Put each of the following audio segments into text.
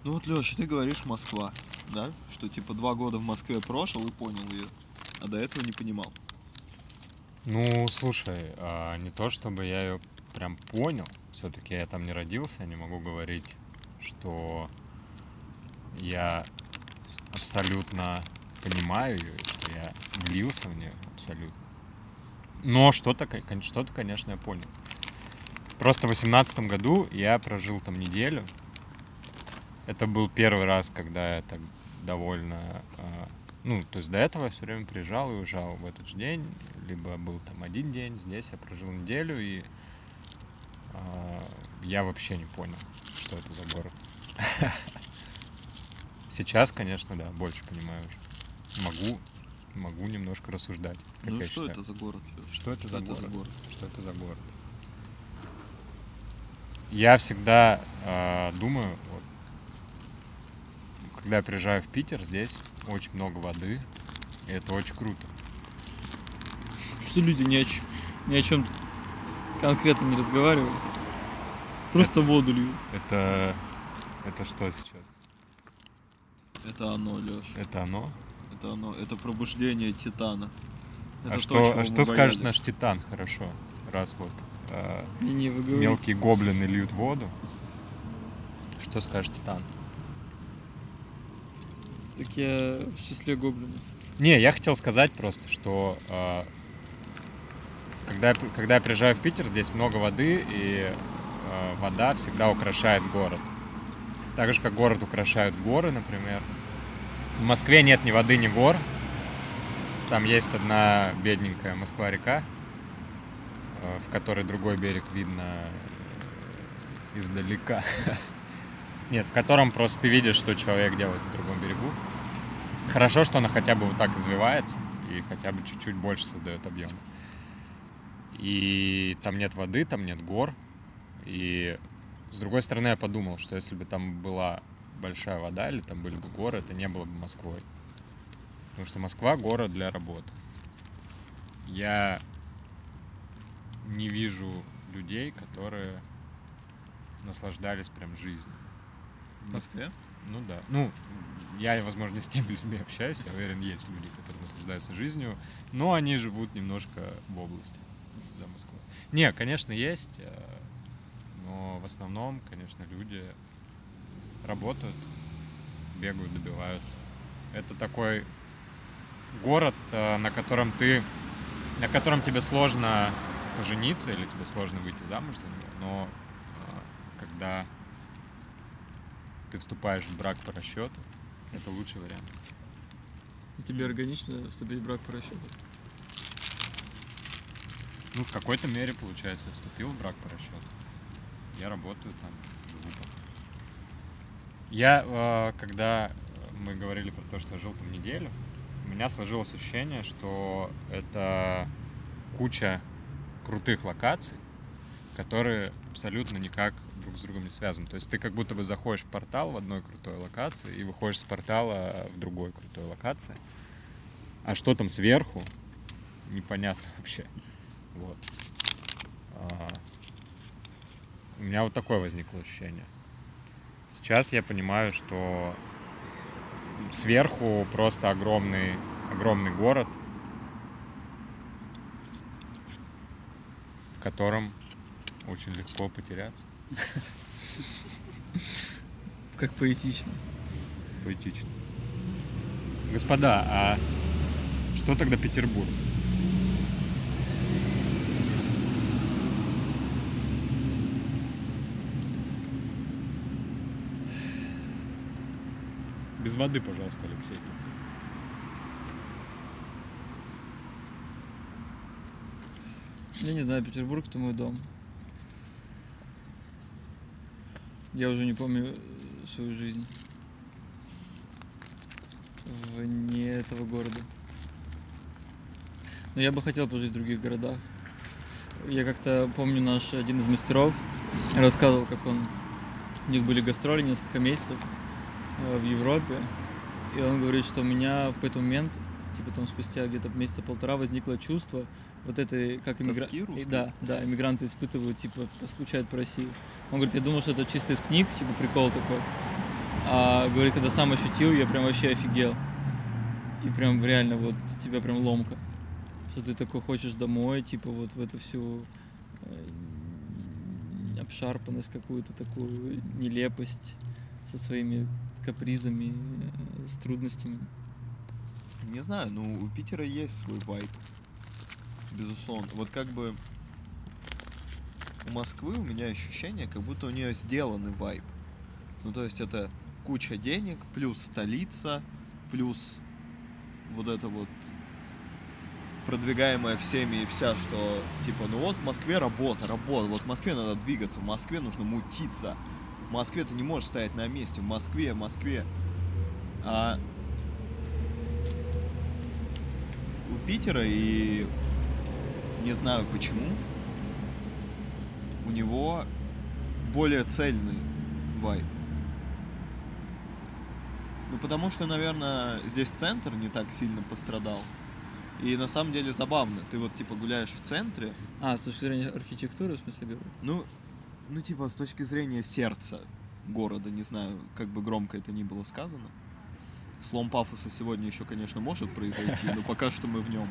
Ну вот, Лёша, ты говоришь Москва, да? Что типа 2 года в Москве прожил и понял ее, а до этого не понимал. Ну, слушай, не то чтобы я ее прям понял, все-таки я там не родился, не могу говорить, что я абсолютно понимаю ее, что я влился в нее абсолютно. Но что-то, конечно, я понял. Просто в 18 году я прожил там неделю. Это был первый раз, когда я так довольно... Ну, то есть до этого я все время приезжал и уезжал в этот же день. Либо был там один день, здесь я прожил неделю, и я вообще не понял, что это за город. Сейчас, конечно, да, больше понимаю уже. Могу немножко рассуждать, как Ну я что считаю. это за город, Лёша? Что это за это за город? город? Что это за город? Я всегда думаю, вот, когда я приезжаю в Питер, здесь очень много воды, и это очень круто. Что люди ни о чем конкретно не разговаривают. Просто воду льют. Это что сейчас? Это оно, Лёша. Это оно? Это оно. Это пробуждение Титана. Это А то, что чего мы скажет боялись. наш Титан, хорошо, раз вот Не, вы говорите. мелкие гоблины льют воду? Что скажет Титан? Так я в числе гоблинов. Не, я хотел сказать просто, что когда я приезжаю в Питер, здесь много воды, и вода всегда украшает город. Так же, как город украшают горы, например. В Москве нет ни воды, ни гор. Там есть одна бедненькая Москва-река, в которой другой берег видно издалека. Нет, в котором просто ты видишь, что человек делает на другом берегу. Хорошо, что она хотя бы вот так извивается и хотя бы чуть-чуть больше создает объем. И там нет воды, там нет гор. И с другой стороны, я подумал, что если бы там была большая вода или там были бы горы, это не было бы Москвой. Потому что Москва — город для работы. Я не вижу людей, которые наслаждались прям жизнью. В Москве? Ну да. Ну, я, возможно, не с теми людьми общаюсь. Я уверен, есть люди, которые наслаждаются жизнью, но они живут немножко в области за Москвой. Не, конечно, есть, но в основном, конечно, люди работают, бегают, добиваются. Это такой город, на котором тебе сложно пожениться или тебе сложно выйти замуж за него, но когда ты вступаешь в брак по расчету, это лучший вариант. И тебе органично вступить в брак по расчету? Ну, в какой-то мере, получается, я вступил в брак по расчету. Я работаю там, живу там. Когда мы говорили про то, что я жил там неделю, у меня сложилось ощущение, что это куча крутых локаций, которые абсолютно никак друг с другом не связаны. То есть ты как будто бы заходишь в портал в одной крутой локации и выходишь с портала в другой крутой локации. А что там сверху, непонятно вообще. Вот. У меня вот такое возникло ощущение. Сейчас я понимаю, что сверху просто огромный город, в котором очень легко потеряться. Как поэтично. Поэтично. Господа, а что тогда Петербург? Без воды, пожалуйста, Алексей. Я не знаю, Петербург — это мой дом. Я уже не помню свою жизнь вне этого города. Но я бы хотел пожить в других городах. Я как-то помню, наш один из мастеров рассказывал, как у них были гастроли несколько месяцев в Европе. И он говорит, что у меня в какой-то момент, типа там спустя где-то месяца полтора, возникло чувство вот этой, как Тоски русской? Да, иммигранты испытывают, типа, скучают по России. Он говорит, я думал, что это чисто из книг, типа прикол такой. А говорит, когда сам ощутил, я прям вообще офигел. И прям реально вот тебя прям ломка. Что ты такой хочешь домой, типа вот в эту всю обшарпанность какую-то, такую нелепость со своими капризами, с трудностями. Не знаю, ну у Питера есть свой вайб. Безусловно. Вот как бы у Москвы у меня ощущение, как будто у нее сделанный вайб. Ну то есть это куча денег, плюс столица, плюс вот это вот продвигаемая всеми и вся, что типа, ну вот в Москве работа, вот в Москве надо двигаться, в Москве нужно мутиться, в Москве ты не можешь стоять на месте, в Москве. А у Питера, и не знаю почему, у него более цельный вайб. Ну потому что, наверное, здесь центр не так сильно пострадал. И на самом деле забавно. Ты вот типа гуляешь в центре. А, с точки зрения архитектуры, в смысле, говорю? Ну типа с точки зрения сердца города, не знаю, как бы громко это ни было сказано. Слом пафоса сегодня еще, конечно, может произойти, но пока что мы в нем.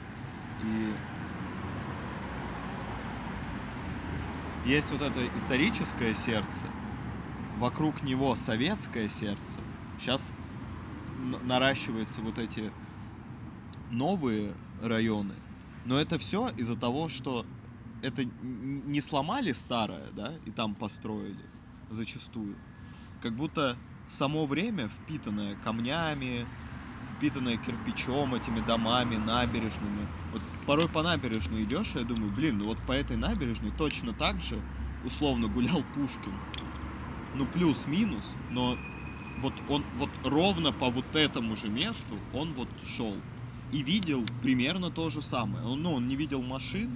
И есть вот это историческое сердце, вокруг него советское сердце. Сейчас наращиваются вот эти новые районы, но это все из-за того, что это не сломали старое, да, и там построили зачастую. Как будто само время, впитанное камнями, впитанное кирпичом, этими домами, набережными. Вот порой по набережной идешь, и я думаю, ну вот по этой набережной точно так же условно гулял Пушкин. Ну плюс-минус, но вот он вот ровно по вот этому же месту он вот шел и видел примерно то же самое. Он не видел машин.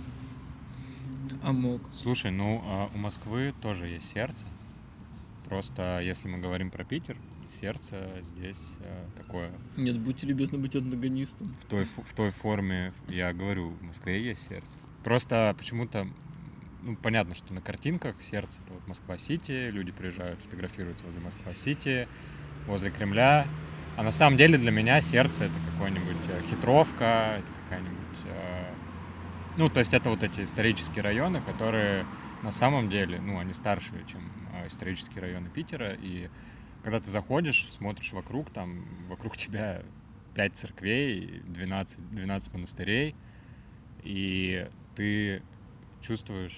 А мог. Слушай, у Москвы тоже есть сердце. Просто если мы говорим про Питер, сердце здесь такое... Нет, будьте любезны быть антагонистом. В той форме, я говорю, в Москве есть сердце. Просто почему-то, понятно, что на картинках сердце — это вот Москва-Сити, люди приезжают, фотографируются возле Москва-Сити, возле Кремля. А на самом деле для меня сердце — это какой-нибудь Хитровка, это какая-нибудь... то есть это вот эти исторические районы, которые на самом деле, они старше, чем исторические районы Питера. И когда ты заходишь, смотришь вокруг, там вокруг тебя 5 церквей, 12 монастырей, и ты чувствуешь,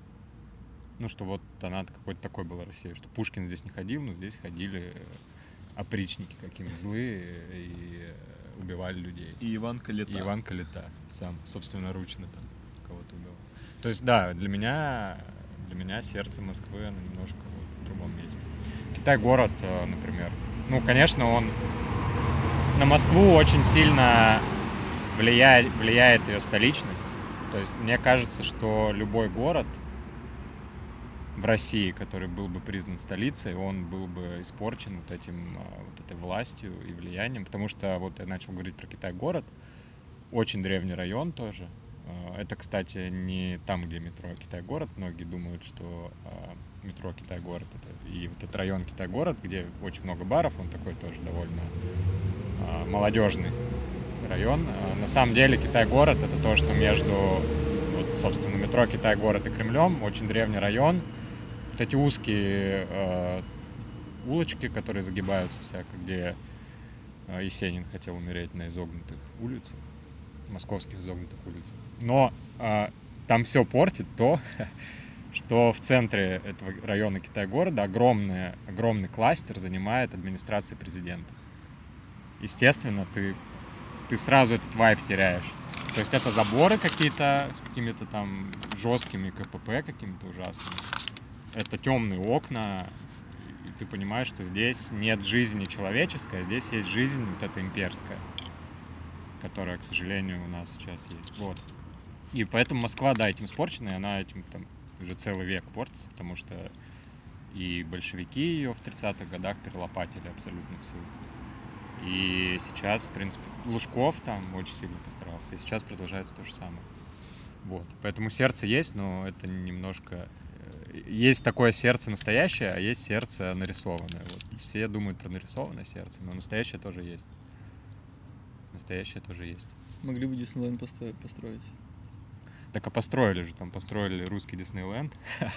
что вот она какой-то такой была Россия, что Пушкин здесь не ходил, но здесь ходили опричники какие-нибудь злые и убивали людей. И Иван Калита. Сам собственноручно там кого-то убивал. То есть, да, для меня сердце Москвы, оно немножко в другом месте. Китай-город, например. Конечно, он на Москву очень сильно влияет ее столичность. То есть, мне кажется, что любой город в России, который был бы признан столицей, он был бы испорчен вот этой властью и влиянием, потому что вот я начал говорить про Китай-город, очень древний район тоже. Это, кстати, не там, где метро Китай-город. Многие думают, что метро Китай-город — это и вот этот район Китай-город, где очень много баров, он такой тоже довольно молодежный район. На самом деле Китай-город — это то, что между, собственно, метро Китай-город и Кремлем, очень древний район. Вот эти узкие улочки, которые загибаются всяко, где Есенин хотел умереть на изогнутых улицах, московских изогнутых улицах. Но там все портит то, что в центре этого района Китай-города огромный кластер занимает администрация президента. Естественно, ты сразу этот вайб теряешь. То есть это заборы какие-то с какими-то там жесткими КПП какими-то ужасными. Это темные окна, и ты понимаешь, что здесь нет жизни человеческой, а здесь есть жизнь вот эта имперская, которая, к сожалению, у нас сейчас есть. Вот. И поэтому Москва, да, этим испорчена, и она этим там уже целый век портится, потому что и большевики ее в 30-х годах перелопатили абсолютно всю. И сейчас, в принципе, Лужков там очень сильно постарался, и сейчас продолжается то же самое. Вот. Поэтому сердце есть, но это немножко есть такое сердце настоящее, а есть сердце нарисованное. Вот. Все думают про нарисованное сердце, но настоящее тоже есть. Настоящее тоже есть. Могли бы Диснейленд построить. Так а построили же, там построили русский Диснейленд.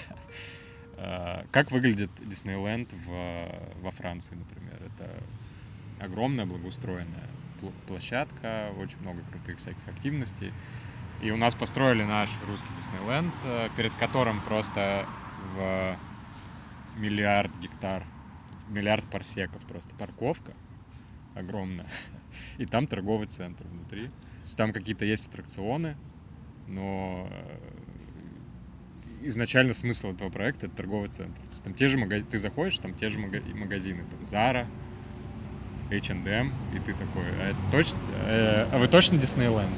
Как выглядит Диснейленд во Франции, например? Это огромная благоустроенная площадка, очень много крутых всяких активностей. И у нас построили наш русский Диснейленд, перед которым просто в миллиард гектар, миллиард парсеков просто парковка огромная. И там торговый центр внутри. То есть там какие-то есть аттракционы, но изначально смысл этого проекта — это торговый центр. То есть там те же ты заходишь, там те же магазины, там Zara, H&M, и ты такой, а вы точно Диснейленд?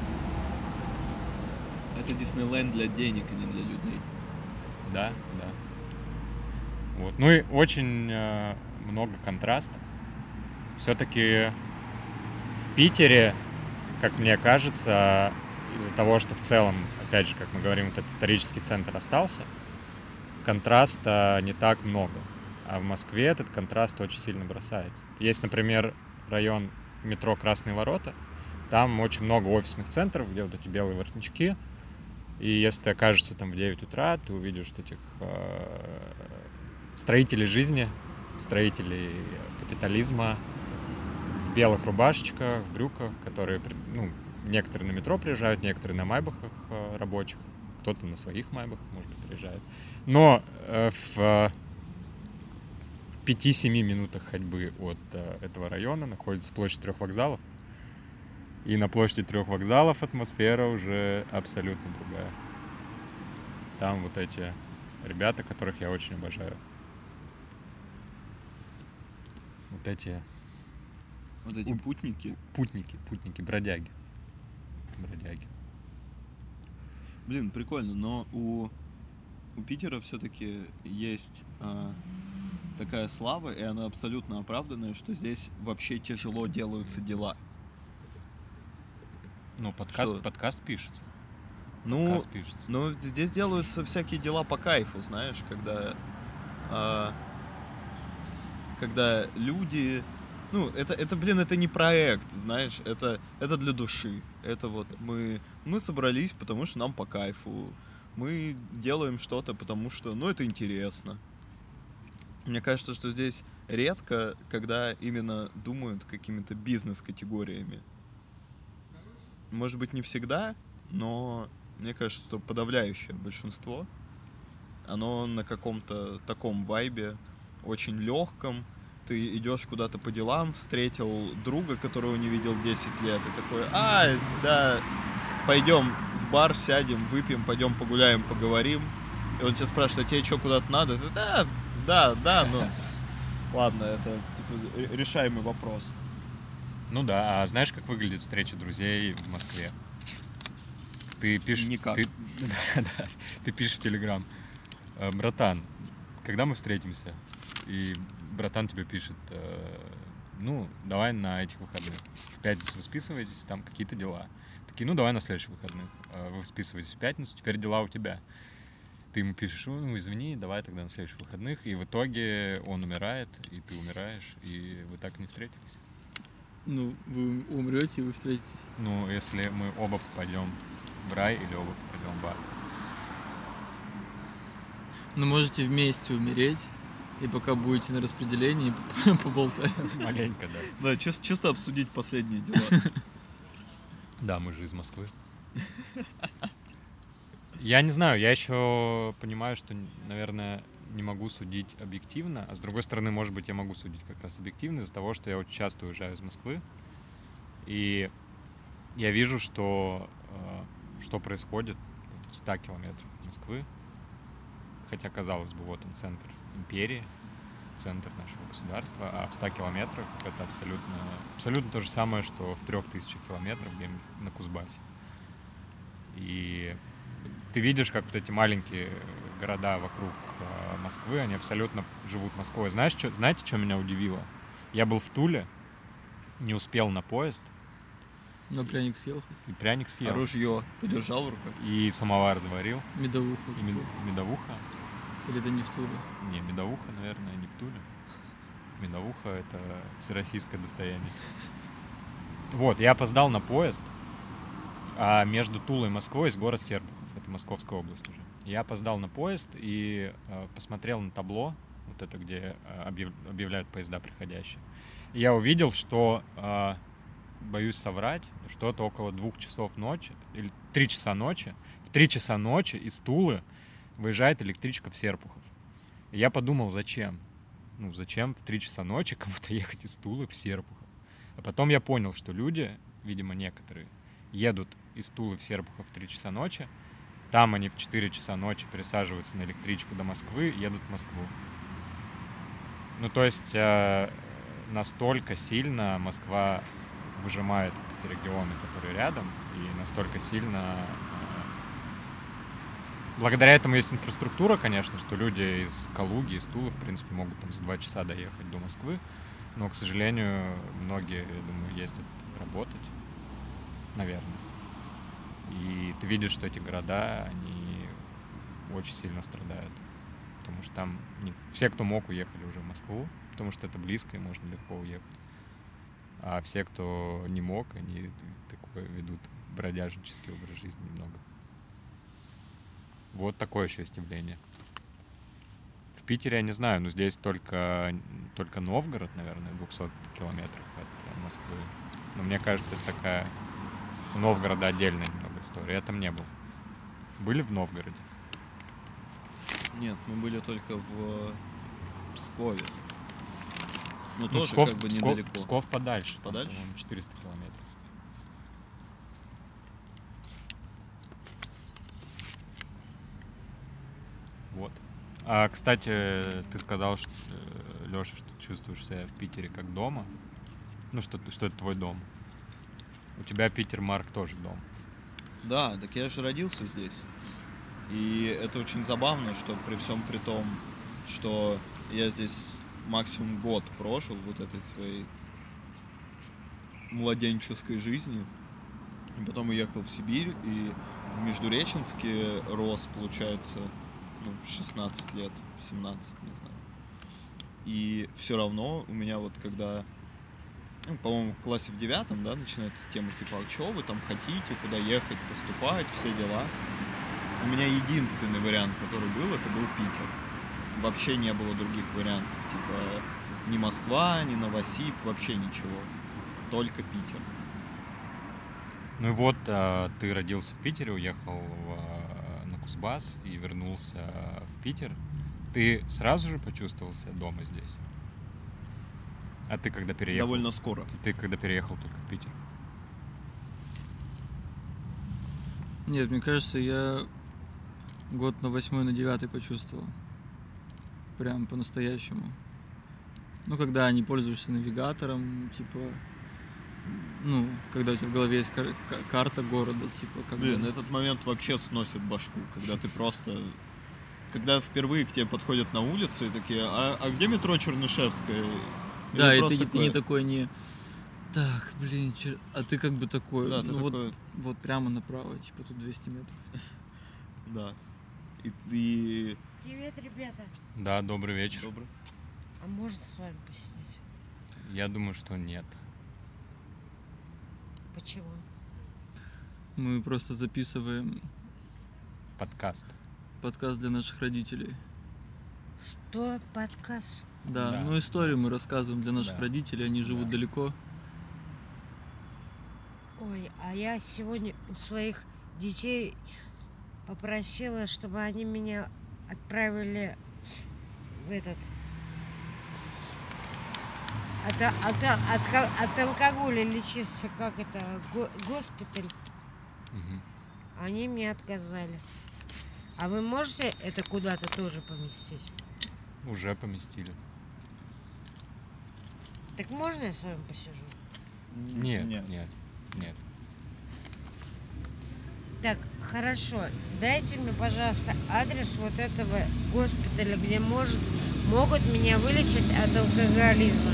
Это Диснейленд для денег, а не для людей. Да. Вот. Ну и очень много контрастов. Все-таки в Питере, как мне кажется, из-за того, что в целом, опять же, как мы говорим, вот этот исторический центр остался, контраста не так много. А в Москве этот контраст очень сильно бросается. Есть, например, район метро Красные Ворота. Там очень много офисных центров, где вот эти белые воротнички. И если ты окажешься там в 9 утра, ты увидишь этих строителей жизни, строителей капитализма в белых рубашечках, в брюках, которые, ну, некоторые на метро приезжают, некоторые на майбахах рабочих, кто-то на своих майбахах, может быть, приезжает. Но в 5-7 минутах ходьбы от этого района находится площадь 3 вокзалов. И на площади 3 вокзалов атмосфера уже абсолютно другая. Там вот эти ребята, которых я очень обожаю. Вот эти путники. Путники, бродяги. Блин, прикольно, но у Питера все-таки есть такая слава, и она абсолютно оправданная, что здесь вообще тяжело делаются дела. Ну, подкаст пишется. Ну, здесь делаются всякие дела по кайфу, знаешь, когда люди... Ну, это не проект, знаешь, это для души. Это вот мы собрались, потому что нам по кайфу. Мы делаем что-то, потому что, это интересно. Мне кажется, что здесь редко, когда именно думают какими-то бизнес-категориями. Может быть, не всегда, но мне кажется, что подавляющее большинство, оно на каком-то таком вайбе, очень легком. Ты идешь куда-то по делам, встретил друга, которого не видел 10 лет, и такой, да, пойдем в бар, сядем, выпьем, пойдем погуляем, поговорим. И он тебя спрашивает, а тебе что, куда-то надо? Ты, да, ну, ладно, это типа решаемый вопрос. Ну да, а знаешь, как выглядит встреча друзей в Москве? Ты пишешь... Никак. Ты пишешь в Телеграм: братан, когда мы встретимся? И братан тебе пишет: давай на этих выходных. В пятницу вы списываетесь, там какие-то дела. Такие, давай на следующих выходных. Вы списываетесь в пятницу, теперь дела у тебя. Ты ему пишешь: извини, давай тогда на следующих выходных. И в итоге он умирает, и ты умираешь, и вы так и не встретились. Ну, вы умрете, и вы встретитесь. Ну, если мы оба попадем в рай или оба попадем в ад. Ну, можете вместе умереть, и пока будете на распределении, поболтать. Маленько, да. Да, чисто обсудить последние дела. Да, мы же из Москвы. Я не знаю, я еще понимаю, что, наверное, не могу судить объективно, а с другой стороны, может быть, я могу судить как раз объективно из-за того, что я очень часто уезжаю из Москвы, и я вижу, что происходит в 100 километрах от Москвы, хотя, казалось бы, вот он, центр империи, центр нашего государства, а в 100 километрах это абсолютно то же самое, что в 3000 километрах где-нибудь на Кузбассе. И ты видишь, как вот эти маленькие города вокруг Москвы, они абсолютно живут Москвой. Знаете, что меня удивило? Я был в Туле, не успел на поезд. Но пряник съел. И пряник съел. А ружье подержал в руках? И самовар заварил. Медовуха. И медовуха. Или это не в Туле? Не, медовуха, наверное, не в Туле. Медовуха — это всероссийское достояние. Вот, я опоздал на поезд, а между Тулой и Москвой есть город Серпухов, это Московская область уже. Я опоздал на поезд и посмотрел на табло, вот это, где объявляют поезда приходящие. И я увидел, что, боюсь соврать, что-то около 2 часов ночи, или 3 часа ночи, в 3 часа ночи из Тулы выезжает электричка в Серпухов. И я подумал, зачем? Ну, зачем в 3 часа ночи кому-то ехать из Тулы в Серпухов? А потом я понял, что люди, видимо, некоторые, едут из Тулы в Серпухов в 3 часа ночи, там они в 4 часа ночи пересаживаются на электричку до Москвы, едут в Москву. Ну, то есть настолько сильно Москва выжимает вот эти регионы, которые рядом, и настолько сильно... Благодаря этому есть инфраструктура, конечно, что люди из Калуги, из Тулы, в принципе, могут там за 2 часа доехать до Москвы. Но, к сожалению, многие, я думаю, ездят работать, наверное. И ты видишь, что эти города, они очень сильно страдают. Потому что там все, кто мог, уехали уже в Москву, потому что это близко и можно легко уехать. А все, кто не мог, они такое ведут бродяжнический образ жизни немного. Вот такое еще есть явление. В Питере я не знаю, но здесь только Новгород, наверное, в 200 километрах от Москвы. Но мне кажется, это такая у Новгорода отдельная немного история. Я там не был. Были в Новгороде? Нет, мы были только в Пскове. Но Ну, тоже Псков, как бы Псков- недалеко. Псков подальше. Там, Подальше? по-моему, 400 километров. Вот. А, кстати, ты сказал, что, Лёша, что чувствуешь себя в Питере как дома. Ну, что это твой дом. У тебя Питер, Марк, тоже дом. Да, так я же родился здесь. И это очень забавно, что при всем при том, что я здесь максимум год прожил вот этой своей младенческой жизни. И потом уехал в Сибирь, и в Междуреченске рос, получается, 16 лет, 17, не знаю. И все равно у меня вот когда, по-моему, в классе в 9, да, начинается тема типа, а что вы там хотите, куда ехать, поступать, все дела. У меня единственный вариант, который был, это был Питер. Вообще не было других вариантов, типа ни Москва, ни Новосиб, вообще ничего. Только Питер. Ну и вот ты родился в Питере, уехал на Кузбасс и вернулся в Питер. Ты сразу же почувствовал себя дома здесь? А ты когда переехал? Довольно скоро. Ты когда переехал только в Питер? Нет, мне кажется, я год на 8-й, на 9 почувствовал. Прям по-настоящему. Ну, когда не пользуешься навигатором, типа... Ну, когда у тебя в голове есть карта города, типа... Блин, этот момент вообще сносит башку, когда ты просто... Когда впервые к тебе подходят на улице и такие, а где метро Чернышевская? Да, и просто ты не такой, не... Так, блин, а ты как бы такой, Да, ты ну такой... вот прямо направо, типа тут 200 метров. Да. И... Привет, ребята. Да, добрый вечер. Добрый. А можно с вами посидеть? Я думаю, что нет. Почему? Мы просто записываем Подкаст. подкаст для наших родителей. Что? Подкаст? Да, Да. ну историю мы рассказываем для наших Да. родителей, они живут Да. далеко. Ой, а я сегодня у своих детей попросила, чтобы они меня отправили в этот... От алкоголя лечиться, как это, госпиталь. Мгм. Они мне отказали. А вы можете это куда-то тоже поместить? Уже поместили. Так можно я с вами посижу? Нет, нет. Так, хорошо. Дайте мне, пожалуйста, адрес вот этого госпиталя, где могут меня вылечить от алкоголизма.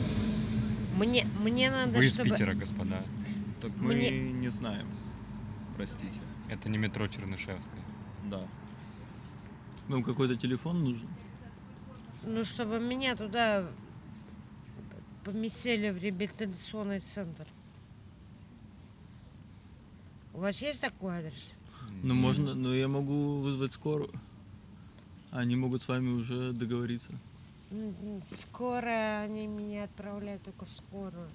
Мне надо, Вы из чтобы... Питера, господа. Так мы Мне- не знаем. Простите. Это не метро Чернышевская. Да. Вам какой-то телефон нужен? Ну, чтобы меня туда поместили в реабилитационный центр. У вас есть такой адрес? Ну, можно, но я могу вызвать скорую. Они могут с вами уже договориться. Скоро они меня отправляют только в скорую.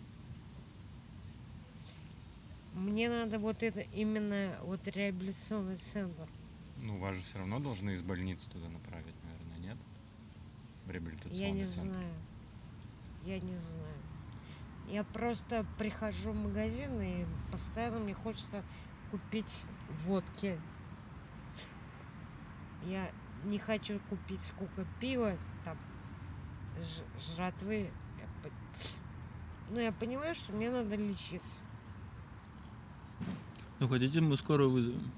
Мне надо вот это именно вот реабилитационный центр. Ну, вас же все равно должны из больницы туда направить, наверное, нет? В реабилитационный Я не центр. знаю. Я не знаю. Я просто прихожу в магазин и постоянно мне хочется купить водки. Я не хочу купить сколько пива, там, жратвы. Но я понимаю, что мне надо лечиться. Ну, хотите, мы скорую вызовем?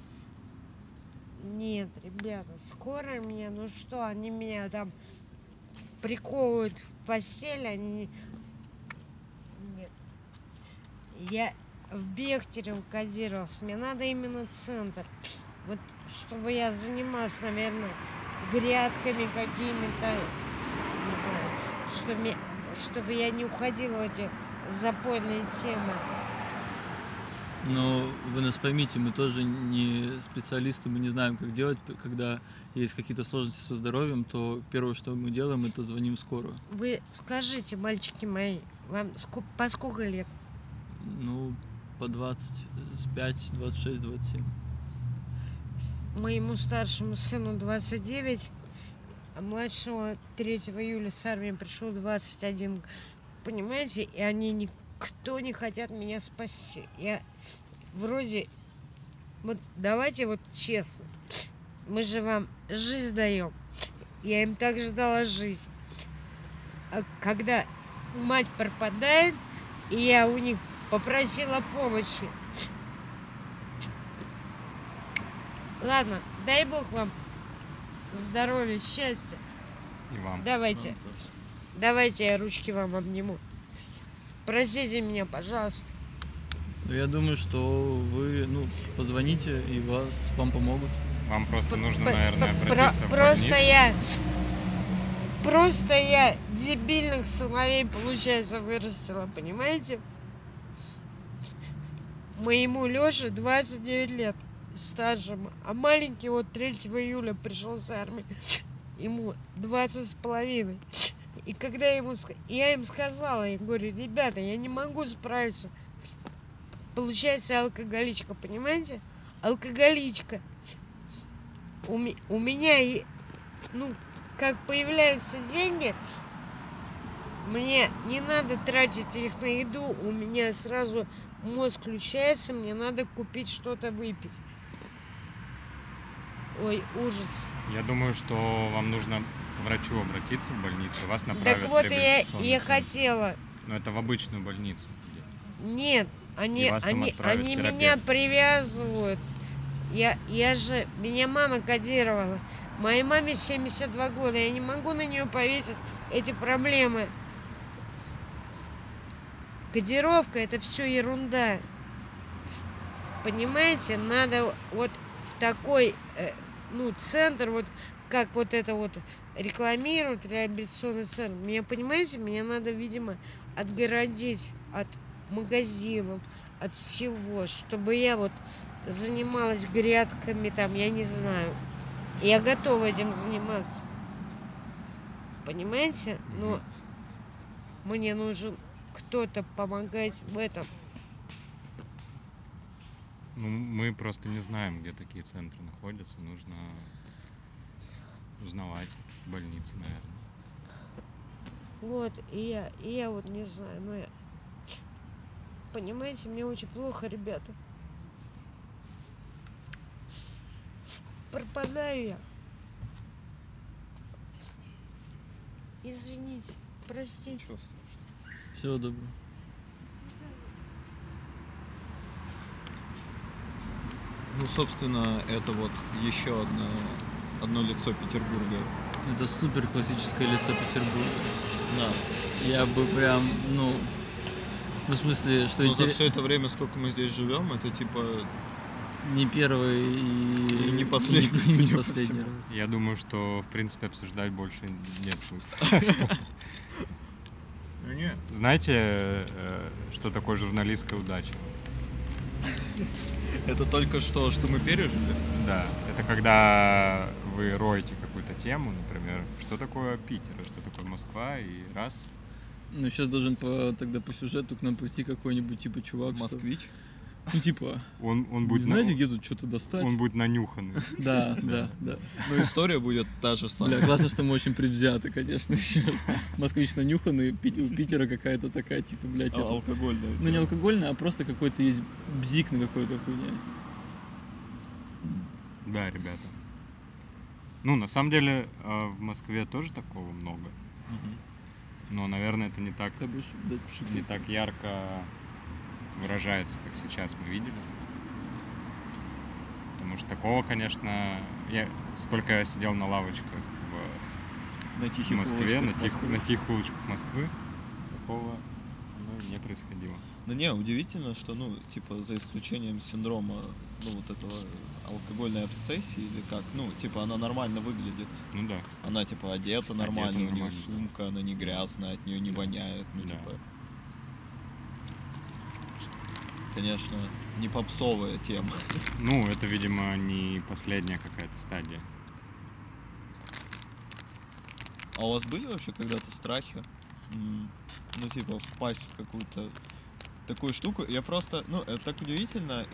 Нет, ребята, скоро меня, ну что, они меня там приковывают в постель, они... Нет. Я в Бехтере кодировался, мне надо именно центр. Вот, чтобы я занималась, наверное, грядками какими-то, не знаю, чтобы я не уходила в эти запойные темы. Но вы нас поймите, мы тоже не специалисты, мы не знаем, как делать, когда есть какие-то сложности со здоровьем, то первое, что мы делаем, это звоним в скорую. Вы скажите, мальчики мои, вам по сколько лет? Ну, по 25, 26, 27. Моему старшему сыну 29, а младшего 3 июля с армии пришел 21. Понимаете, и они никто не хотят меня спасти. Я вроде... Вот давайте вот честно. Мы же вам жизнь даем. Я им также дала жизнь. А когда мать пропадает, и я у них попросила помощи. Ладно, дай Бог вам здоровья, счастья. И вам. Давайте. Давайте я ручки вам обниму. Простите меня, пожалуйста. Но я думаю, что вы, позвоните, и вам помогут. Вам просто нужно, наверное, обратиться в Просто больницу. Просто я дебильных сыновей, получается, вырастила, понимаете? Моему Лёше 29 лет стажем, а маленький вот 3 июля пришел с армии, ему 20,5. И когда я им сказала, я говорю, ребята, я не могу справиться. Получается алкоголичка, понимаете? Алкоголичка. У меня, как появляются деньги, мне не надо тратить их на еду, у меня сразу мозг включается, мне надо купить что-то выпить. Ой, ужас. Я думаю, что вам нужно к врачу обратиться в больницу, вас направят Так вот, в реабилитационный я центр. хотела. Но это в обычную больницу. Нет, они вас там отправят к терапевту. меня привязывают. Меня мама кодировала. Моей маме 72 года, я не могу на нее повесить эти проблемы. Кодировка — это все ерунда. Понимаете, надо вот в такой, центр, вот как вот это вот рекламируют, реабилитационный центр. Мне надо, видимо, отгородить от магазинов, от всего, чтобы я вот занималась грядками там, я не знаю. Я готова этим заниматься. Понимаете? Но мне нужен кто-то помогать в этом. Мы просто не знаем, где такие центры находятся. Нужно узнавать в больнице, наверное. Вот, и я вот не знаю, но я... Понимаете, мне очень плохо, ребята. Пропадаю я. Извините, простите. Всего доброго. Собственно, это вот еще одно лицо Петербурга. Это супер классическое лицо Петербурга. Да. Я бы прям, в смысле, что За все это время, сколько мы здесь живем, это типа Не первый и не последний, и не судя по последний всему. раз. Я думаю, что, в принципе, обсуждать больше нет смысла. Не. Знаете, что такое журналистская удача? Это только что мы пережили. Да, это когда вы роете какую-то тему, например, что такое Питер, что такое Москва, и раз... Ну, сейчас должен тогда по сюжету к нам прийти какой-нибудь типа чувак, что... Москвич. Ну, типа, Он не будет, знаете, где тут что-то достать? он будет нанюханный. Да. Ну, история будет та же самая. Бля, классно, что мы очень предвзяты, конечно, еще. Москвич нанюханный, у Питера какая-то такая, типа, блядь, это... Алкогольная. Ну, не алкогольная, а просто какой-то есть бзик на какой-то хуйне. Да, ребята. Ну, на самом деле, в Москве тоже такого много. Но, наверное, это не так Ты будешь дать пшик? не так ярко выражается, как сейчас мы видели. Потому что такого, конечно, сколько я сидел на лавочках На в тихих Москве, улочках на Москвы. тихих улочках Москвы, такого со мной не происходило. Ну не, удивительно, что, ну, типа, за исключением синдрома, ну, вот этого алкогольной обсессии или как, ну, типа, она нормально выглядит. Ну да, кстати. Она, типа, одета нормально, у нее нормально. сумка, она не грязная, от нее не воняет, ну, Да. типа... Конечно, не попсовая тема. Ну, это, видимо, не последняя какая-то стадия. А у вас были вообще когда-то страхи? Ну, типа, впасть в какую-то такую штуку? Я просто, ну, это так удивительно,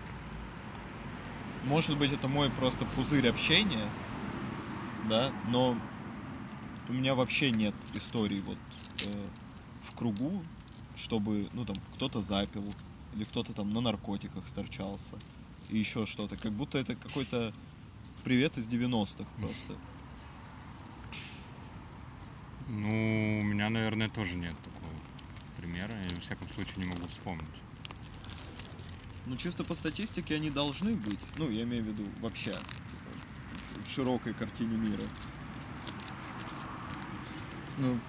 может быть, это мой просто пузырь общения, да, но у меня вообще нет истории вот в кругу, чтобы, ну, там, кто-то запил, или кто-то там на наркотиках сторчался, и еще что-то. Как будто это какой-то привет из 90-х просто. Ну, у меня, наверное, тоже нет такого примера. Я, во всяком случае, не могу вспомнить. Ну, чисто по статистике они должны быть. Ну, я имею в виду вообще, типа, в широкой картине мира. Ну,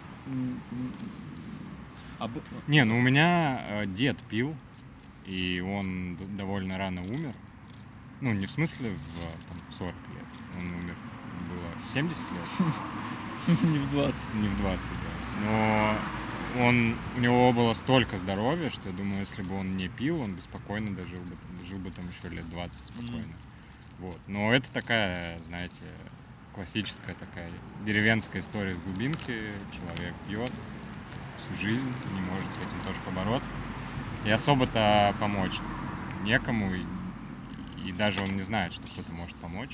Не, ну у меня дед пил, и он довольно рано умер. Ну, не в смысле в 40 лет. Он умер, было в 70 лет. не в 20. Не в 20, да. Но у него было столько здоровья, что я думаю, если бы он не пил, он бы спокойно дожил бы, жил бы там еще лет 20 спокойно. Вот. Но это такая, знаете, классическая такая деревенская история из глубинки. Человек пьет всю жизнь, не может с этим тоже побороться. И особо-то помочь некому, и даже он не знает, что кто-то может помочь.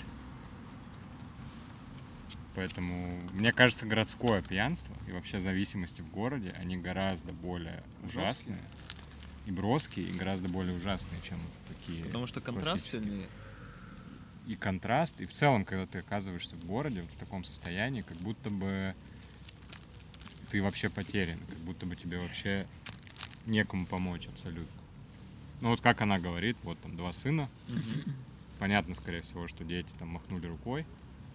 Поэтому, мне кажется, городское пьянство и вообще зависимости в городе, они гораздо более ужасные и броские, и гораздо более ужасные, чем такие. Потому что контраст классические. сильнее. И контраст, и в целом, когда ты оказываешься в городе вот в таком состоянии, как будто бы ты вообще потерян, как будто бы тебе вообще некому помочь абсолютно. Ну вот как она говорит, вот там 2 сына, понятно, скорее всего, что дети там махнули рукой,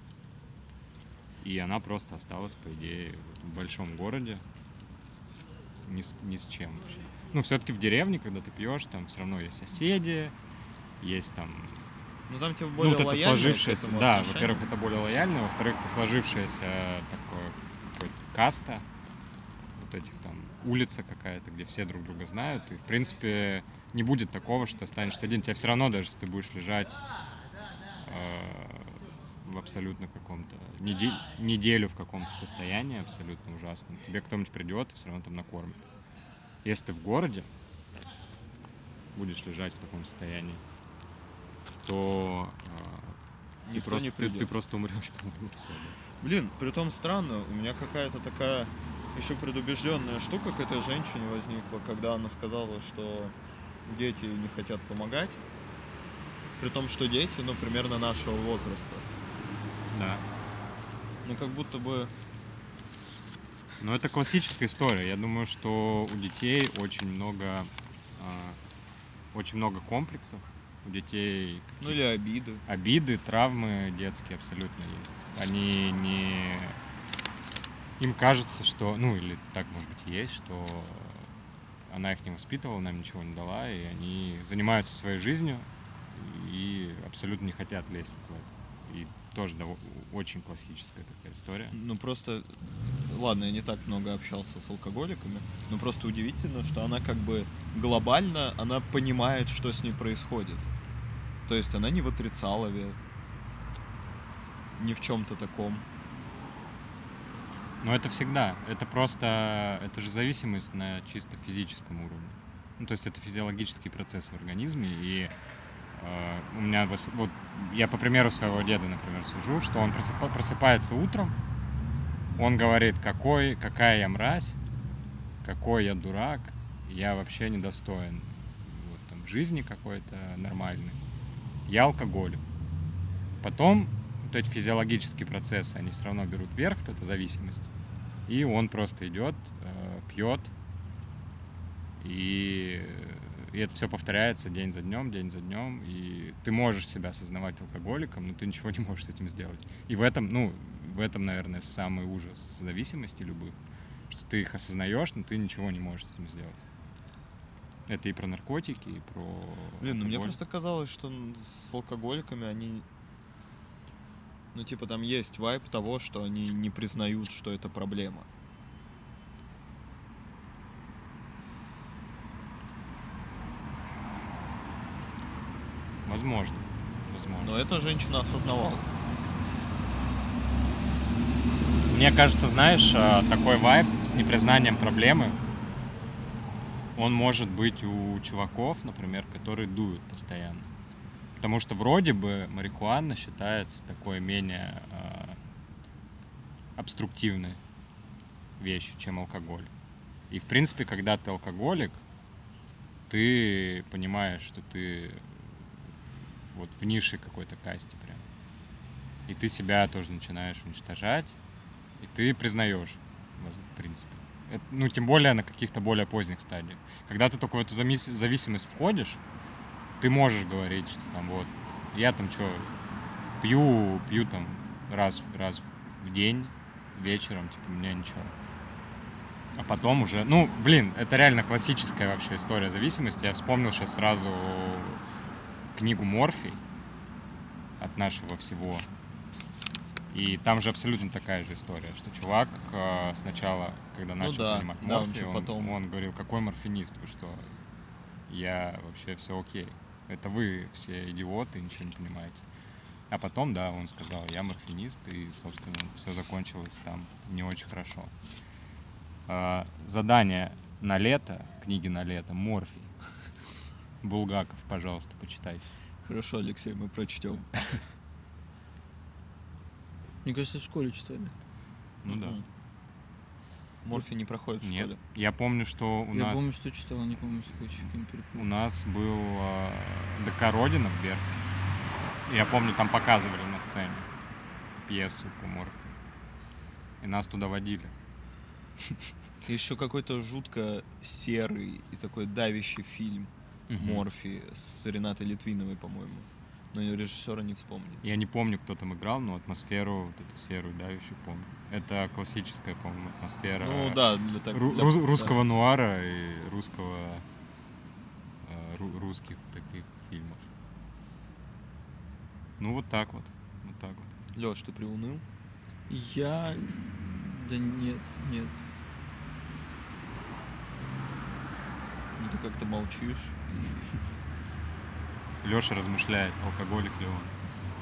и она просто осталась, по идее, в большом городе ни с чем вообще. Ну, все-таки в деревне, когда ты пьешь, там все равно есть соседи, есть там... Ну, там типа Ну, более вот это лояльное к сложившееся, этому да, отношение. во-первых, это более лояльно, во-вторых, это сложившаяся такое какое-то каста, вот этих там улица какая-то, где все друг друга знают, и, в принципе, не будет такого, что останешься один. Тебя все равно, даже если ты будешь лежать в абсолютно каком-то неделю в каком-то состоянии абсолютно ужасном, тебе кто-нибудь придет и все равно там накормит. Если ты в городе будешь лежать в таком состоянии, то Никто не ты придет. просто умрешь, по-моему, всё, да. Блин, притом странно, у меня какая-то такая еще предубежденная штука к этой женщине возникла, когда она сказала, что дети не хотят помогать, при том, что дети, ну, примерно нашего возраста. Да. Ну, как будто бы... Но это классическая история. Я думаю, что у детей очень много комплексов. У детей Ну, или обиды. обиды, травмы детские абсолютно есть. Они не... Им кажется, что... Ну, или так, может быть, и есть, что она их не воспитывала, нам ничего не дала, и они занимаются своей жизнью, и и абсолютно не хотят лезть в это. И тоже очень классическая такая история. Ну просто, ладно, я не так много общался с алкоголиками, но просто удивительно, что она как бы глобально, она понимает, что с ней происходит. То есть она не в отрицалове, ни в чем-то таком. Но это всегда. Это просто... Это же зависимость на чисто физическом уровне. Ну, то есть это физиологический процесс в организме. И у меня вот... Я по примеру своего деда, например, сужу, что он просыпается утром, он говорит, какая я мразь, какой я дурак, я вообще недостоин вот, там, жизни какой-то нормальной. Я алкоголик. Потом вот эти физиологические процессы, они все равно берут верх, вот эта зависимость. И он просто идет, пьет, и это все повторяется день за днем, и ты можешь себя осознавать алкоголиком, но ты ничего не можешь с этим сделать. И в этом, наверное, самый ужас зависимости любых, что ты их осознаешь, но ты ничего не можешь с этим сделать. Это и про наркотики, и про... Блин, ну мне просто казалось, что с алкоголиками они... Ну, типа, там есть вайб того, что они не признают, что это проблема. Возможно. Но эта женщина осознавала. Мне кажется, знаешь, такой вайб с непризнанием проблемы, он может быть у чуваков, например, которые дуют постоянно. Потому что вроде бы марихуана считается такой менее обструктивной вещью, чем алкоголь. И, в принципе, когда ты алкоголик, ты понимаешь, что ты вот в низшей какой-то касте прям. И ты себя тоже начинаешь уничтожать, и ты признаешь, в принципе. Это, тем более на каких-то более поздних стадиях. Когда ты только в эту зависимость входишь, ты можешь говорить, что там вот, я там что, пью там раз в день, вечером, типа, мне ничего. А потом уже, это реально классическая вообще история зависимости. Я вспомнил сейчас сразу книгу «Морфий» от нашего всего. И там же абсолютно такая же история, что чувак сначала, когда начал принимать морфий, он говорил, какой морфинист, вы что? Я вообще все окей. Это вы все идиоты, ничего не понимаете. А потом, да, он сказал, я морфинист, и, собственно, все закончилось там не очень хорошо. Задание на лето, книги на лето, «Морфий». Булгаков, пожалуйста, почитайте. Хорошо, Алексей, мы прочтем. Мне кажется, в школе читали. Ну да. Морфий не проходит в школе? Нет. Я помню, что у нас... Я помню, что читал, не помню, с каким перепутал. У нас был ДК «Родина» в Берске. Я помню, там показывали на сцене пьесу по Морфию. И нас туда водили. Еще какой-то жутко серый и такой давящий фильм «Морфий» с Ренатой Литвиновой, по-моему. Но режиссера не вспомню. Я не помню, кто там играл, но атмосферу вот эту серую, давящую помню. Это классическая, по-моему, атмосфера русского нуара и русских таких фильмов. Вот так вот. Лёш, ты приуныл? Я... Да нет. Ну ты как-то молчишь. Лёша размышляет, алкоголик ли он.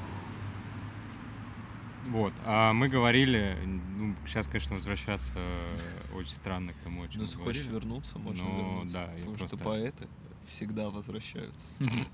Вот. А мы говорили, сейчас, конечно, возвращаться очень странно к тому, о чем мы если говорили. хочешь вернуться, можно вернуться. Да, потому что поэты всегда возвращаются.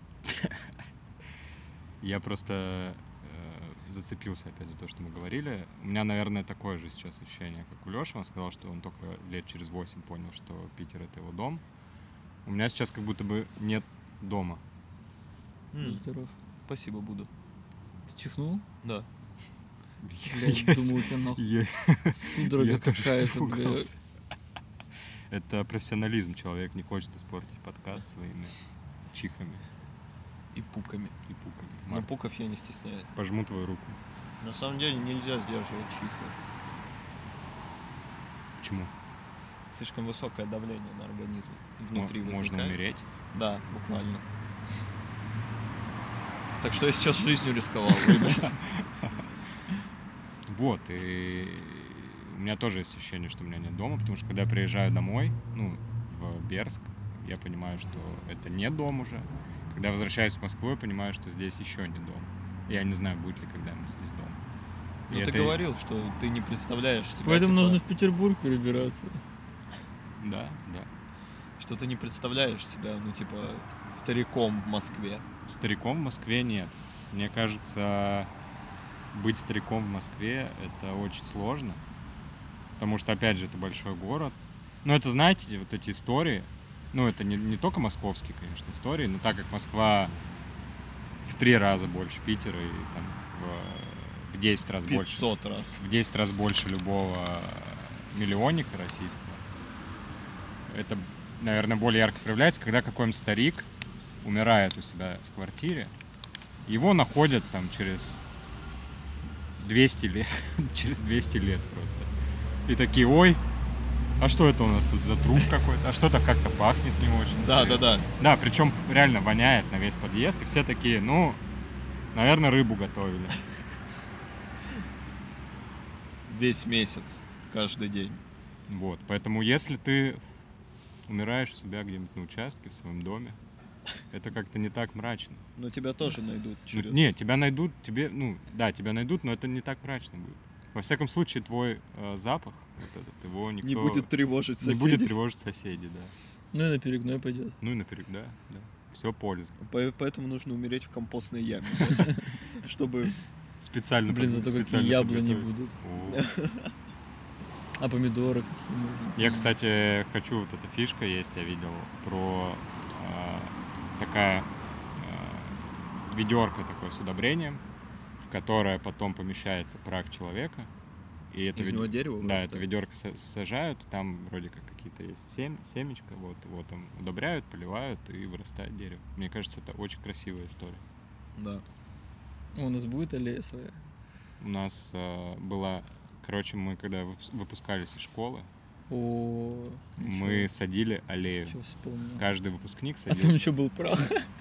Я просто зацепился опять за то, что мы говорили. У меня, наверное, такое же сейчас ощущение, как у Лёши. Он сказал, что он только лет через 8 понял, что Питер — это его дом. У меня сейчас как будто бы нет дома. Здоров. Спасибо, буду. Ты чихнул? Да. Блядь, думал, у тебя нахуй судорога какая-то, блядь. Это профессионализм. Человек не хочет испортить подкаст своими чихами. И пуками. Но Марк, пуков я не стесняюсь. пожму твою руку. На самом деле нельзя сдерживать чихи. Почему? Слишком высокое давление на организм внутри возникает. Можно умереть. Да, буквально. Так что я сейчас жизнью рисковал, ребят. Вот, и у меня тоже есть ощущение, что у меня нет дома, потому что когда я приезжаю домой, ну, в Берск, я понимаю, что это не дом уже. Когда я возвращаюсь в Москву, я понимаю, что здесь еще не дом. Я не знаю, будет ли когда-нибудь здесь дом. Ну, И ты это- говорил, что ты не представляешь себя... Поэтому типа, нужно в Петербург перебираться. Да, да. Что ты не представляешь себя, ну, типа, стариком в Москве. Стариком в Москве нет. Мне кажется, быть стариком в Москве — это очень сложно. Потому что, опять же, это большой город. Но это, знаете, вот эти истории, ну, это не только московские, конечно, истории, но так как Москва в 3 раза больше Питера и там в 10 раз больше. 500 раз. В 10 раз больше любого миллионника российского. Это, наверное, более ярко проявляется, когда какой-нибудь старик умирает у себя в квартире, его находят там через 200 лет, через 200 лет просто. И такие, ой, а что это у нас тут за труп какой-то? А что-то как-то пахнет не очень. Да, интересно». да. Да, причем реально воняет на весь подъезд, и все такие, ну, наверное, рыбу готовили. Весь месяц, каждый день. Вот, поэтому если ты умираешь у себя где-нибудь на участке, в своем доме, это как-то не так мрачно. Но тебя тоже найдут Ну, через... не, тебя найдут, тебя найдут, но это не так мрачно будет. Во всяком случае, твой запах, вот этот, его никто Не будет тревожить не соседей. будет тревожить соседей, да. Ну и на перегной пойдет. Ну и наперед, да. Все польза. Поэтому нужно умереть в компостной яме. Чтобы... Специально Блин, зато какие специально яблони подготовить. будут. О. А помидоры какие можно? Я, кстати, хочу, вот эта фишка есть, я видел, про такая ведерко такое с удобрением, в которое потом помещается прах человека. И это Из него дерево Да, вырастает? это ведерко сажают, там вроде как какие-то есть семечко, вот его там удобряют, поливают, и вырастает дерево. Мне кажется, это очень красивая история. Да. У нас будет аллея своя. У нас была, короче, мы когда выпускались из школы, О, мы садили аллею. Что вспомнил. Каждый выпускник А там садил. еще был прах.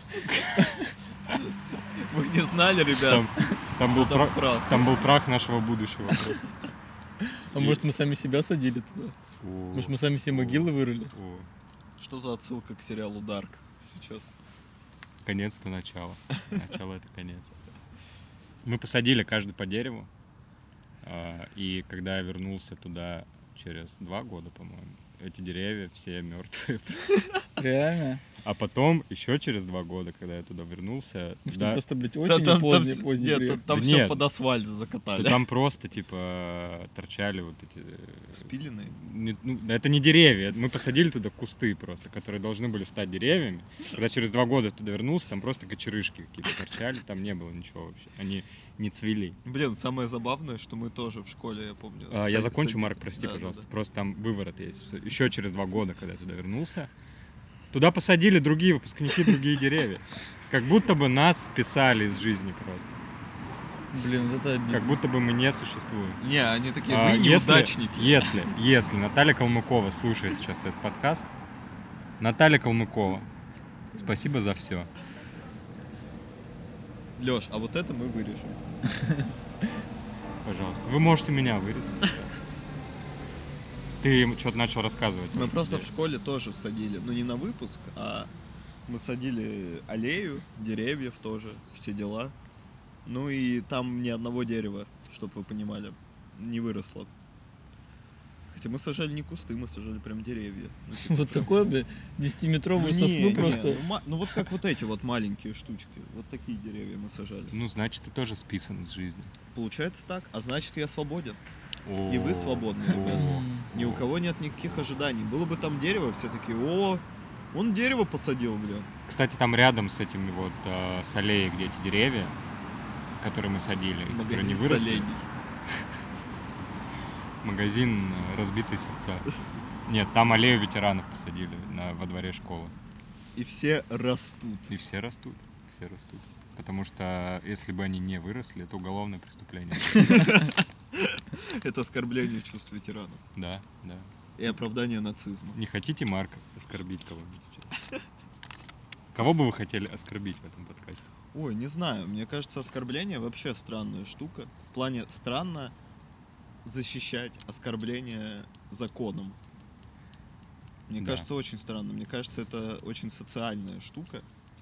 Вы не знали, ребят? Там был Там прах. прах. Там был прах нашего будущего. просто. А может мы сами себя садили туда? О, Может мы сами себе могилы вырыли? о, Что за отсылка к сериалу Дарк сейчас? Конец-то начало. Начало — это конец. Мы посадили каждый по дереву. И когда я вернулся туда через 2 года, по-моему, эти деревья все мертвые. Реально? А потом, еще через 2 года, когда я туда вернулся, Мы что, туда- просто, блядь, осенью поздний Нет, приехали? там Да все нет. под асфальт то закатали. там просто, типа, торчали вот эти... Спиленные? Да это не деревья, мы посадили туда кусты просто, которые должны были стать деревьями. Когда через 2 года туда вернулся, там просто кочерышки какие-то торчали, там не было ничего вообще. Они не цвели. Блин, самое забавное, что мы тоже в школе, я помню. Я закончу, садили. Марк, прости, Да, да, пожалуйста. да. Просто там выворот есть. Еще через 2 года, когда я туда вернулся, туда посадили другие выпускники, другие деревья. Как будто бы нас списали из жизни просто. Блин, вот это обидно. Как будто бы мы не существуем. Не, они такие, А, вы неудачники. Если Наталья Калмыкова слушает сейчас этот подкаст, Наталья Калмыкова, спасибо за все. Лёш, а вот это мы вырежем. Пожалуйста. Вы можете меня вырезать. Ты что-то начал рассказывать. Мы просто в школе тоже садили, ну не на выпуск, а мы садили аллею, деревьев тоже, все дела. Ну и там ни одного дерева, чтобы вы понимали, не выросло. Хотя мы сажали не кусты, мы сажали прям деревья. Ну, типа, Вот такое, блядь, 10-метровую не, сосну не, просто. ну вот как вот эти вот маленькие штучки. Вот такие деревья мы сажали. Ну, значит, ты тоже списан из жизни. Получается так, а значит я свободен. И вы свободны, ребята. Ни у кого нет никаких ожиданий. Было бы там дерево, все такие, о, он дерево посадил, блин. Кстати, там рядом с этими вот с аллеей, где эти деревья, которые мы садили, и которые не Магазин выросли. солений. Магазин «Разбитые сердца». Нет, там аллею ветеранов посадили во дворе школы. И все растут. И все растут. Все растут. Потому что если бы они не выросли, это уголовное преступление. Это оскорбление чувств ветеранов. Да, да. И оправдание нацизма. Не хотите, Марк, оскорбить кого-нибудь сейчас? Кого бы вы хотели оскорбить в этом подкасте? Ой, не знаю. Мне кажется, оскорбление вообще странная штука. В плане странно защищать оскорбление законом. Мне Да. кажется, очень странно. Мне кажется, это очень социальная штука.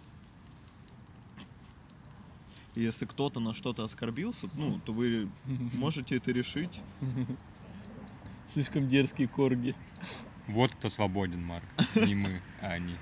И если кто-то на что-то оскорбился, ну, то вы можете это решить. Слишком дерзкие корги. Вот кто свободен, Марк. Не мы, а они.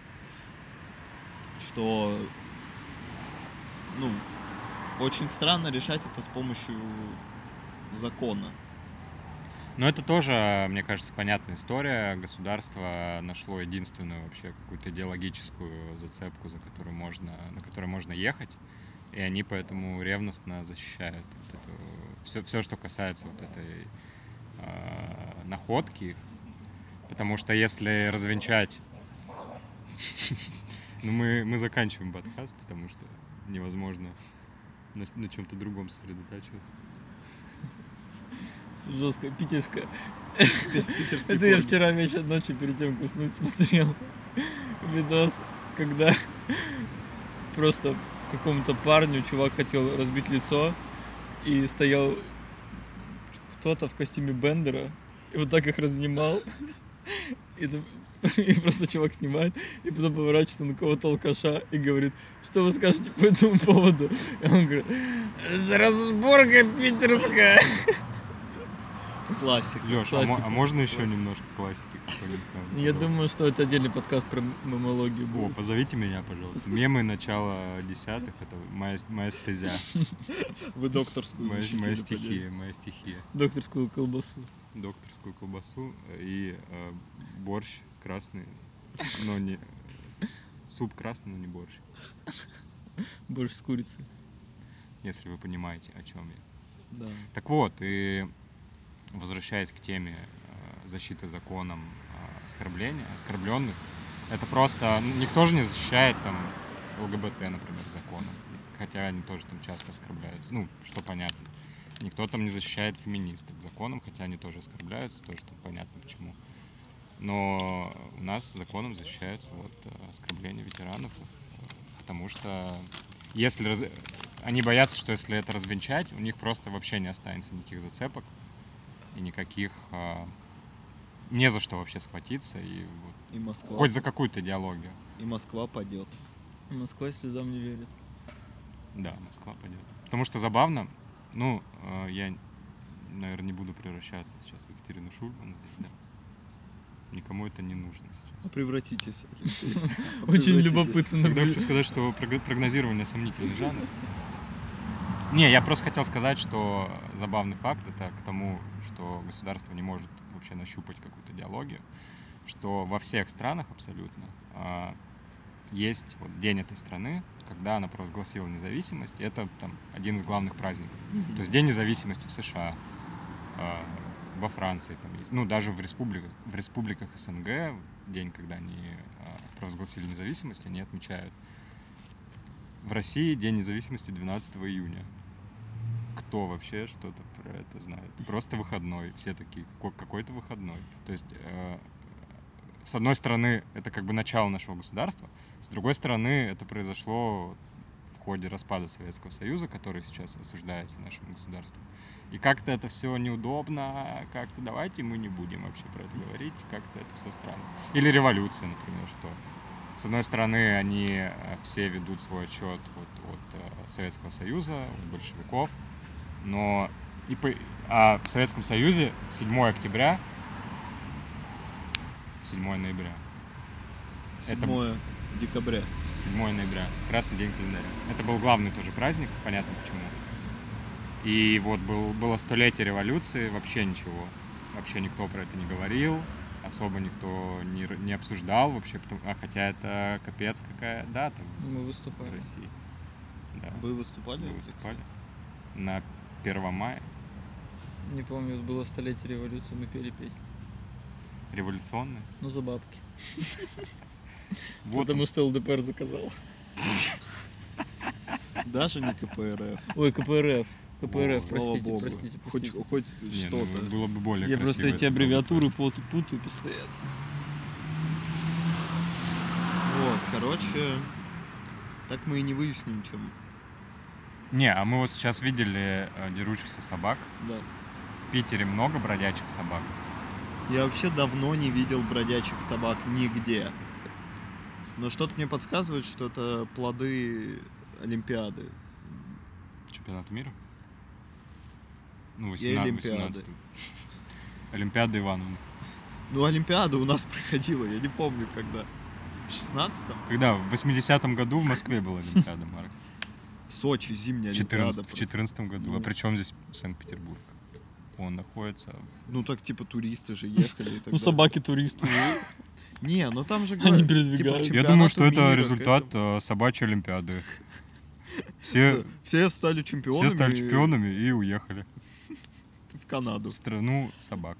Что, ну, очень странно решать это с помощью закона. Но это тоже, мне кажется, понятная история. Государство нашло единственную вообще какую-то идеологическую зацепку, на которой можно ехать. И они поэтому ревностно защищают все, что касается вот этой находки. Потому что если развенчать... Ну, мы заканчиваем подкаст, потому что невозможно на чем-то другом сосредотачиваться. Жестко, питерская. Питерский Это я корни. вчера вечер ночью перед тем, как уснуть, смотрел видос, когда просто какому-то парню чувак хотел разбить лицо, и стоял кто-то в костюме Бендера, и вот так их разнимал. И просто чувак снимает, и потом поворачивается на какого-то алкаша и говорит: что вы скажете по этому поводу? И он говорит: разборка питерская. Классик. Лёш, Классика. а можно еще немножко классики какой-нибудь нам, Я пожалуйста? думаю, что это отдельный подкаст про мемологию О, будет. позовите меня, пожалуйста. Мемы начала десятых, это моя стезя, Вы докторскую защитили, моя стихия. Докторскую колбасу. Докторскую колбасу и борщ красный, но не... Суп красный, но не борщ. Борщ с курицей. Если вы понимаете, о чем я. Да. Так вот, и возвращаясь к теме защиты законом оскорбленных, это просто... Никто же не защищает там ЛГБТ, например, законом. Хотя они тоже там часто оскорбляются. Ну, что понятно. Никто там не защищает феминисток законом, хотя они тоже оскорбляются, тоже там понятно почему. Но у нас законом защищаются вот оскорбления ветеранов, потому что если они боятся, что если это развенчать, у них просто вообще не останется никаких зацепок и никаких... не за что вообще схватиться и вот, И Москва. хоть за какую-то идеологию. И Москва падет. Москва слезам не верит. Да, Москва пойдет. Потому что забавно, ну, я, наверное, не буду превращаться сейчас в Екатерину Шульман здесь, да. Никому это не нужно сейчас. Превратитесь. Очень любопытно Тогда наблюдать. хочу сказать, что прогнозирование сомнительный жанр. Не, я просто хотел сказать, что забавный факт, это к тому, что государство не может вообще нащупать какую-то идеологию, что во всех странах абсолютно есть вот день этой страны, когда она провозгласила независимость, и это там один из главных праздников. То есть День независимости в США, во Франции там есть, ну даже в республиках СНГ, день, когда они провозгласили независимость, они отмечают. В России День независимости 12 июня. Кто вообще что-то про это знает? Просто выходной. Все такие, какой-то выходной. То есть, с одной стороны, это как бы начало нашего государства, с другой стороны, это произошло в ходе распада Советского Союза, который сейчас осуждается нашим государством. И как-то это все неудобно, как-то давайте мы не будем вообще про это говорить, как-то это все странно. Или революция, например, что с одной стороны, они все ведут свой отчет от Советского Союза, от большевиков, но в Советском Союзе 7 октября, 7 ноября. 7 декабря. 7 ноября, Красный день календаря. Это был главный тоже праздник, понятно почему. И вот было столетие революции, вообще ничего. Вообще никто про это не говорил, особо никто не обсуждал вообще, хотя это капец какая дата Мы в выступали. России. Да. Вы выступали? Вы выступали на 1 мая. Не помню, вот было столетие революции, мы пели песни. Революционная. Ну, за бабки. Вот Потому что ЛДПР заказал. Даже не КПРФ. Ой, КПРФ. КПРФ, Слава простите, богу. простите. Хоть Не, что-то. ну, было бы более Я красиво, просто эти если бы аббревиатуры было путаю постоянно. Вот, короче, Так мы и не выясним, чем... Не, а мы вот сейчас видели дерущихся собак. Да. В Питере много бродячих собак. Я вообще давно не видел бродячих собак нигде. Но что-то мне подсказывает, что это плоды Олимпиады. Чемпионата мира? Ну, И Олимпиады. 18. Олимпиада Ивановна. Ну, Олимпиада у нас проходила, я не помню, когда. В 16-м? Когда? В 80-м году в Москве была Олимпиада, Марк. В Сочи зимняя Олимпиада. В 14 году. Ну. А при чем здесь Санкт-Петербург? Он находится... Ну, так типа туристы же ехали и так Ну, далее. собаки-туристы. Не, ну там же... Они говорят, передвигаются. Я думаю, что чемпионату это мира, результат к этому. собачьей Олимпиады. Все стали чемпионами. все стали чемпионами и уехали. В Канаду. В страну собак.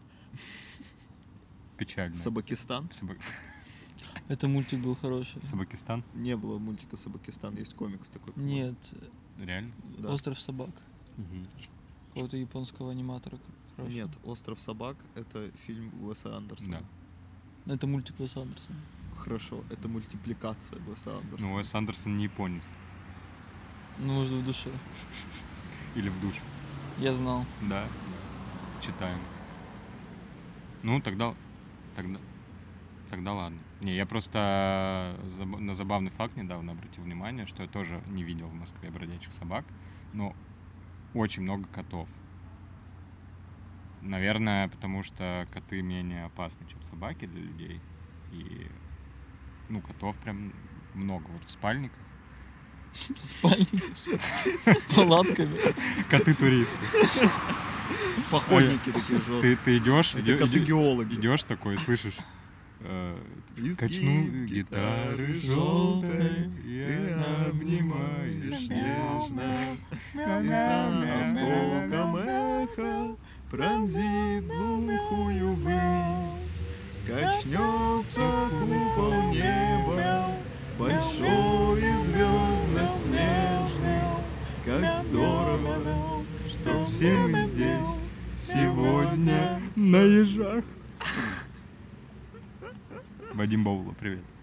Печально. Собакистан. Это мультик был хороший. Собакистан? Не было мультика Собакистан, есть комикс такой. по-моему. Нет, Реально? Да. «Остров собак». Мгм. Какого-то японского аниматора. короче. Нет, «Остров собак» — это фильм Уэса Андерсона. Да. Это мультик Уэса Андерсона. Хорошо, это мультипликация Уэса Андерсона. Ну, Уэс Андерсон не японец. Ну, может, в душе. Или в душ. Я знал. Да. Читаем. Ну, тогда ладно. Не, я просто на забавный факт недавно обратил внимание, что я тоже не видел в Москве бродячих собак, но очень много котов. Наверное, потому что коты менее опасны, чем собаки для людей. И, ну, котов прям много. Вот в спальниках. В спальне. С палатками. Коты-туристы. Походники такие жесткие. Ты идешь, Это коты-геологи. идешь такой, слышишь, Изгиб качну гитары желтой, и обнимаешь нежно. Осколком эхо пронзит глухую высь. Качнется купол неба, большой и звездно-снежный. Как здорово, что все мы здесь сегодня на ежах. Вадим Баула, привет.